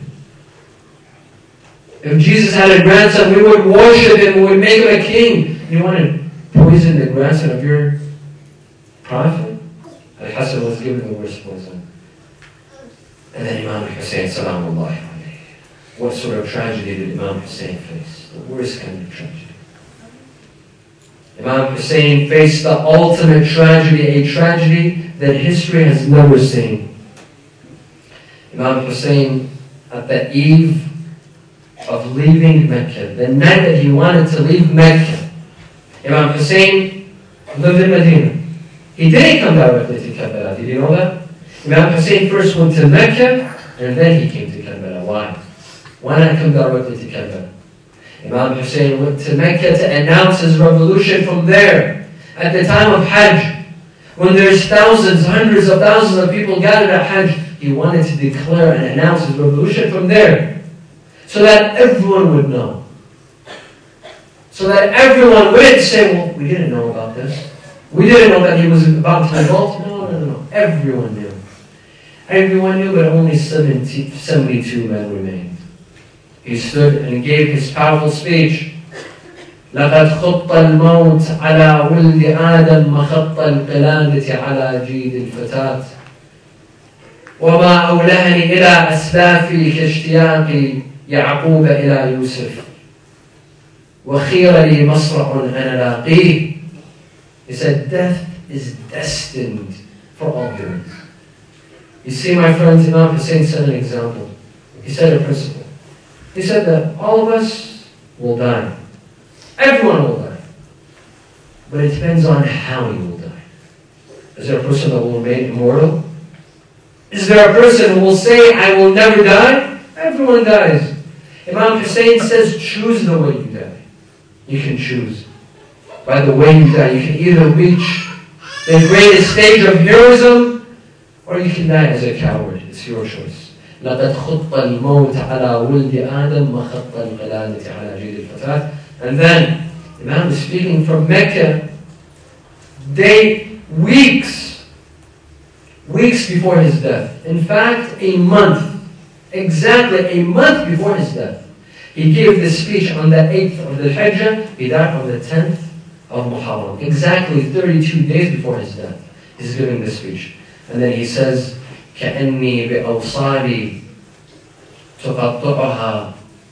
[SPEAKER 1] If Jesus had a grandson, we would worship him, we would make him a king. You want to poison the grandson of your prophet? Al-Hassan was given the worst poison. And then Imam Hussein, salamullahi alayhi. What sort of tragedy did Imam Hussein face? The worst kind of tragedy. Imam Hussein faced the ultimate tragedy, a tragedy that history has never seen. Imam Hussein, at the eve of leaving Mecca, the night that he wanted to leave Mecca, Imam Hussein lived in Medina. He didn't come directly to Karbala. Did you know that? Imam Hussein first went to Mecca, and then he came to Karbala. Why? Why not come directly to Karbala? Imam Hussein went to Mecca to announce his revolution from there. At the time of Hajj, when there's thousands, hundreds of thousands of people gathered at Hajj, he wanted to declare and announce his revolution from there, so that everyone would know. So that everyone wouldn't say, well, we didn't know about this. We didn't know that he was about to revolt. No, no, no, no. Everyone knew. Everyone knew, but only seventy, seventy-two men remained. He stood and gave his powerful speech. لَقَدْ خُطَّ الْمَوْتِ عَلَى وِلْدِ آدَمْ مَخَطَّ الْقِلَادَةِ عَلَى جِيدِ الْفَتَاةِ وَمَا أَوْلَهَنِ إِلَى أَسْلَافِي كَاشْتِيَاقِ يَعْقُوبَ إِلَى يُوسُف وَخِيرَ لِي مَصْرَعٌ أَنَا لَاقِيهِ. He said, death is destined for all humans. You see, my friends, Imam Hussein set an example. He set a principle. He said that all of us will die. Everyone will die. But it depends on how you will die. Is there a person that will remain immortal? Is there a person who will say, I will never die? Everyone dies. Imam Hussein says, choose the way you die. You can choose. By the way you die, you can either reach the greatest stage of heroism, or you can die as a coward. It's your choice. لَقَدْ خُطَّ الْمَوْتَ عَلَى وُلْدِ آدَمْ وَخَطَّ الْقَلَادَةِ عَلَى جِيدِ الْفَتَاةِ. And then, Imam is speaking from Mecca, day, weeks, weeks before his death. In fact, a month, exactly a month before his death. He gave this speech on the eighth of the Hijjah. He died on the tenth of Muharram. Exactly thirty-two days before his death. He's giving this speech. And then he says, كأني بأوصالي تقطعها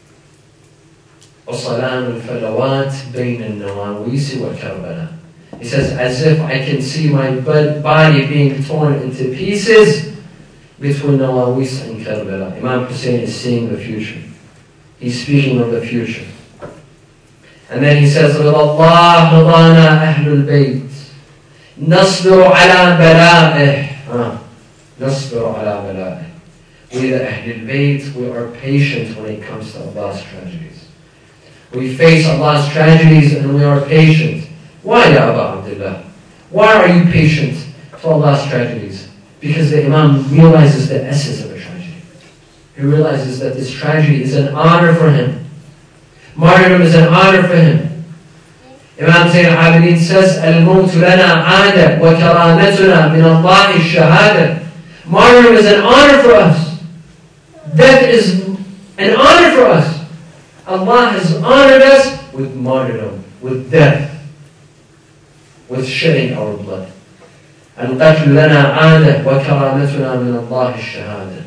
[SPEAKER 1] وصلان الفلوات بين النواويس وكربلاء. He says, as if I can see my body being torn into pieces between Nawawis and Karbala. Imam Hussein is seeing the future. He's speaking of the future. And then he says, رضا الله رضانا أهل البيت نصبر على بلائه. نصبر على بلائه. We the Ahlul Bayt, we are patient when it comes to Allah's tragedies. We face Allah's tragedies and we are patient. Why, Ya Aba Abdullah? Why are you patient to Allah's tragedies? Because the Imam realizes the essence of a tragedy. He realizes that this tragedy is an honor for him. Martyrdom is an honor for him. Imam Zayn al-Abidin says, Al-Mawt lana aada wa karamatuna min Allahi shahada. Martyrdom is an honor for us. Death is an honor for us. Allah has honored us with martyrdom, with death, with shedding our blood. القتل لنا عادة وكرامتنا من الله الشهادة.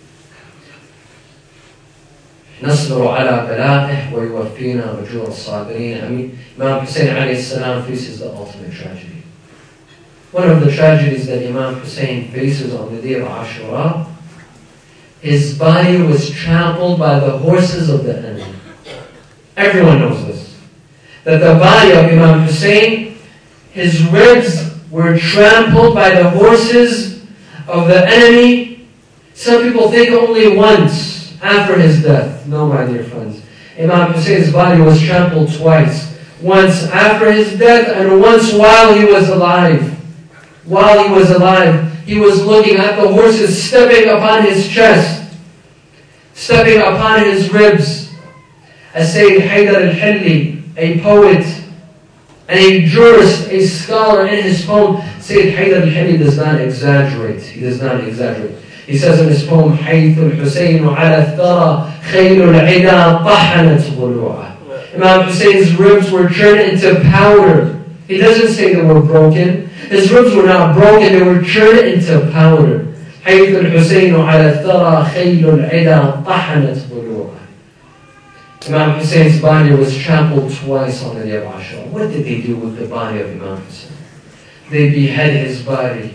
[SPEAKER 1] نصبر على بلائه ويوفينا أجور الصابرين. I mean, Imam Hussein alayhi salam faces the ultimate tragedy. One of the tragedies that Imam Hussein faces on the day of Ashura, his body was trampled by the horses of the enemy. Everyone knows this. That the body of Imam Hussein, his ribs were trampled by the horses of the enemy. Some people think only once after his death. No, my dear friends. Imam Hussein's body was trampled twice. Once after his death and once while he was alive. While he was alive, he was looking at the horses stepping upon his chest, stepping upon his ribs. As Sayyid Haydar al-Hilli, a poet, and a jurist, a scholar, in his poem, Sayyid Haydar al-Hilli does not exaggerate. He does not exaggerate. He says in his poem, حَيْثُ الْحُسَيْنُ عَلَى الثَّرَى خَيْلُ الْعِدَى طَحَنَتْ ضُلُوعًا. Imam Hussein's ribs were turned into powder. He doesn't say they were broken. His ribs were not broken, they were turned into powder. حَيْثُ الْحُسَيْنُ عَلَى الثَّرَى خَيْلُ الْعِدَى طَحَنَتْ ضُلُوعًا. Imam Hussein's body was trampled twice on the day of Ashura. What did they do with the body of Imam Hussein? They behead his body.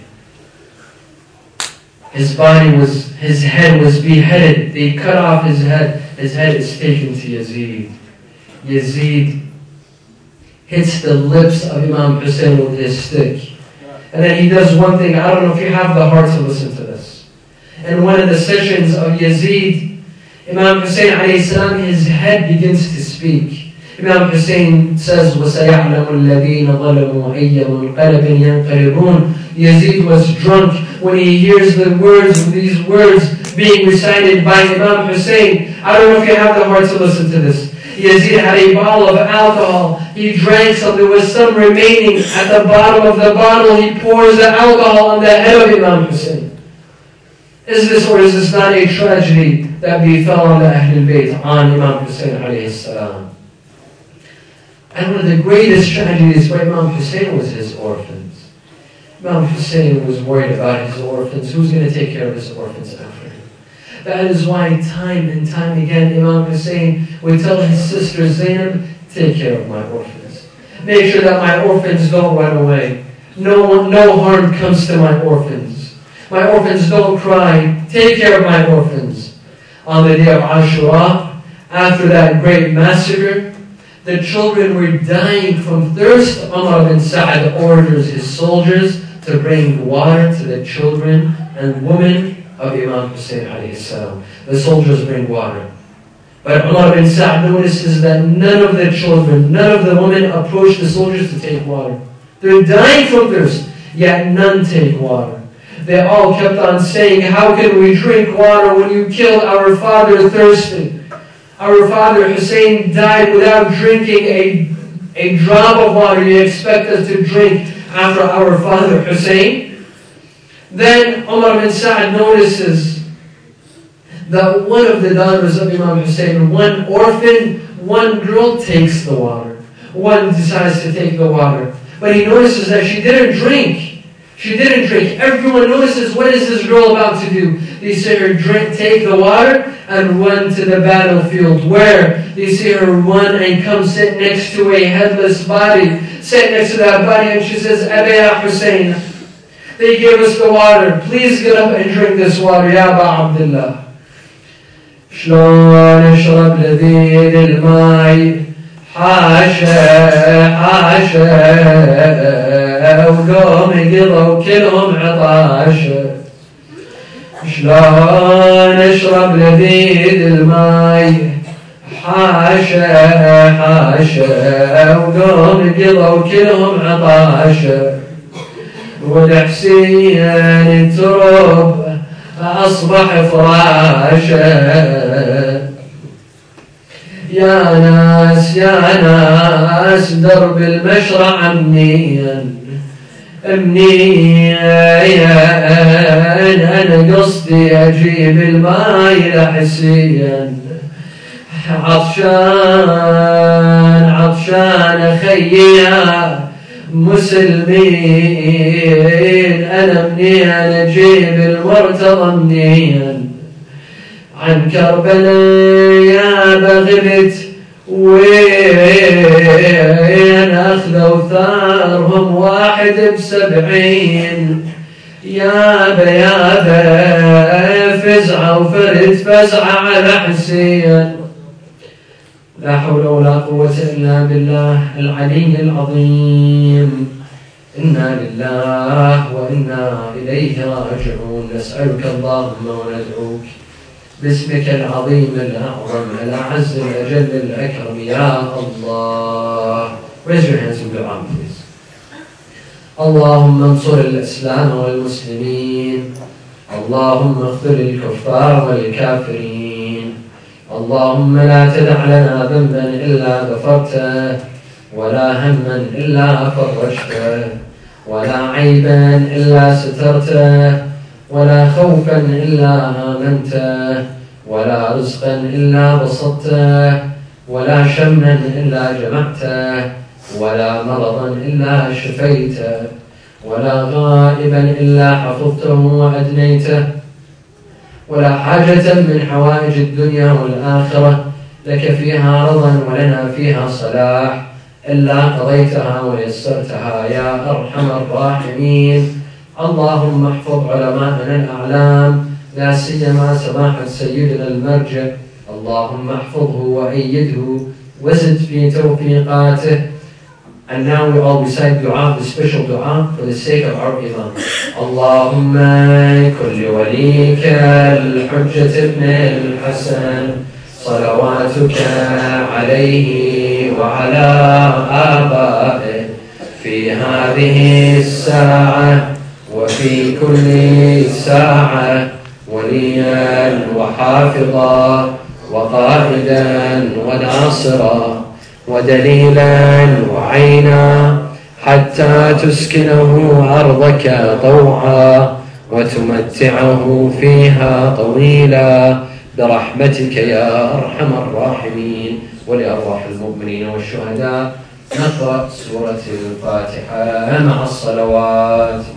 [SPEAKER 1] His body was, his head was beheaded. They cut off his head. His head is taken to Yazid. Yazid hits the lips of Imam Hussein with his stick. And then he does one thing. I don't know if you have the heart to listen to this. In one of the sessions of Yazid, Imam Hussein alayhi salam, his head begins to speak. Imam Hussein says, وَسَيَعْلَمُ الَّذِينَ ظَلَمُوا أَيَّ مُنْقَلَبٍ يَنْقَلِبُونَ. Yazid was drunk when he hears the words, these words being recited by Imam Hussein. I don't know if you have the heart to listen to this. Yazid had a bottle of alcohol. He drank some. There was some remaining at the bottom of the bottle. He pours the alcohol on the head of Imam Hussein. Is this or is this not a tragedy that befell on the Ahlul Bayt, on Imam Hussein alayhi salam? And one of the greatest tragedies for Imam Hussein was his orphans. Imam Hussein was worried about his orphans. Who's going to take care of his orphans after him? That is why time and time again Imam Hussein would tell his sister Zainab, take care of my orphans. Make sure that my orphans don't run away. No, no harm comes to my orphans. My orphans don't cry. Take care of my orphans. On the day of Ashura, after that great massacre, the children were dying from thirst. Umar bin Sa'ad orders his soldiers to bring water to the children and women of Imam Hussein alayhi salam. The soldiers bring water. But Umar bin Sa'd notices that none of the children, none of the women approach the soldiers to take water. They're dying from thirst, yet none take water. They all kept on saying, how can we drink water when you killed our father thirsty? Our father Hussein died without drinking a, a drop of water. You expect us to drink after our father Hussein? Then Umar bin Sa'd notices that one of the daughters of Imam Hussein, one orphan, one girl takes the water. One decides to take the water. But he notices that she didn't drink. She didn't drink. Everyone notices, what is this girl about to do? They see her drink, take the water and run to the battlefield. Where? They see her run and come sit next to a headless body. Sit next to that body and she says, Abaya Hussein, they gave us the water. Please get up and drink this water. Ya Aba Abdullah. شلون اشرب لذيذ الماي حاشا حاشا وقوم قضوا كلهم عطاشا شلون اشرب لذيذ الماي حاشا حاشا وقوم قضوا كلهم عطاشا والحسين ترب أصبح فراشا يا ناس يا ناس درب المشرع منيا منيا أنا قصدي أجيب الماي لحسيا عطشان عطشان خيّا مسلمين أنا منين أجيب المرتضى منين عن كربلاء يا بغبت وين أخذوا ثارهم واحد بسبعين يابا يابا فزعة وفرد فزعة على حسين. لا حول ولا قوة إلا بالله العلي العظيم. إنا لله وإنا إليه راجعون. نسألك اللهم وندعوك باسمك العظيم الأعظم الأعز الأجل الأكرم يا الله. Raise your hands in dua please. اللهم انصر الإسلام والمسلمين. اللهم اغفر للكفار والكافرين. اللهم لا تدع لنا ذنبا إلا غفرته ولا هما إلا فرجته ولا عيبا إلا سترته ولا خوفا إلا آمنته ولا رزقا إلا بسطته ولا شما إلا جمعته ولا مرضا إلا شفيته ولا غائبا إلا حفظته وأدنيته ولا حاجة من حوائج الدنيا والآخرة لك فيها رضا ولنا فيها صلاح إلا قضيتها ويسرتها يا أرحم الراحمين. اللهم احفظ علماءنا الأعلام لا سيما سماحة سيدنا المرجع. اللهم احفظه وأيده وزد في توفيقاته. And now we all recite dua, the special dua for the sake of our Imam. اللهم كن لوليك الحجة ابن الحسن صلواتك عليه وعلى آبائه في هذه الساعة وفي كل ساعة وليا وحافظا وقائدا وناصرا ودليلا وعينا حتى تسكنه أرضك طوعا وتمتعه فيها طويلا برحمتك يا أرحم الراحمين. ولأرواح المؤمنين والشهداء نقرأ سورة الفاتحة مع الصلوات.